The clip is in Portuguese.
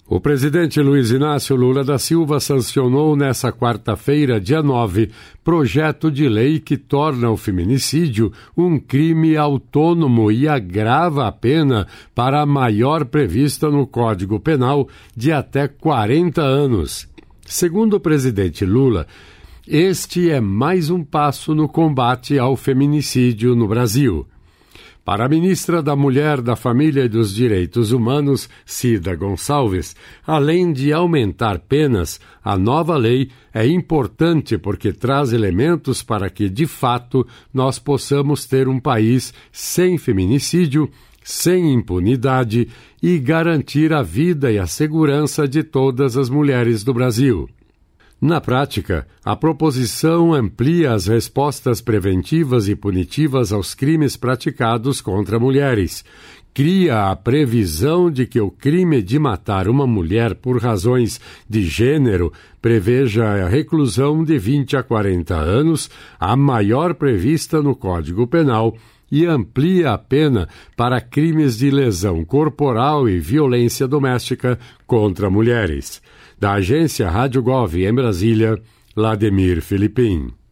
O presidente Luiz Inácio Lula da Silva sancionou nesta quarta-feira, dia 9, projeto de lei que torna o feminicídio um crime autônomo e agrava a pena para a maior prevista no Código Penal de até 40 anos. Segundo o presidente Lula, este é mais um passo no combate ao feminicídio no Brasil. Para a ministra da Mulher, da Família e dos Direitos Humanos, Cida Gonçalves, além de aumentar penas, a nova lei é importante porque traz elementos para que, de fato, nós possamos ter um país sem feminicídio, sem impunidade e garantir a vida e a segurança de todas as mulheres do Brasil. Na prática, a proposição amplia as respostas preventivas e punitivas aos crimes praticados contra mulheres, cria a previsão de que o crime de matar uma mulher por razões de gênero preveja a reclusão de 20 a 40 anos, a maior prevista no Código Penal, e amplia a pena para crimes de lesão corporal e violência doméstica contra mulheres. Da agência Rádio Gov em Brasília, Lademir Filipim.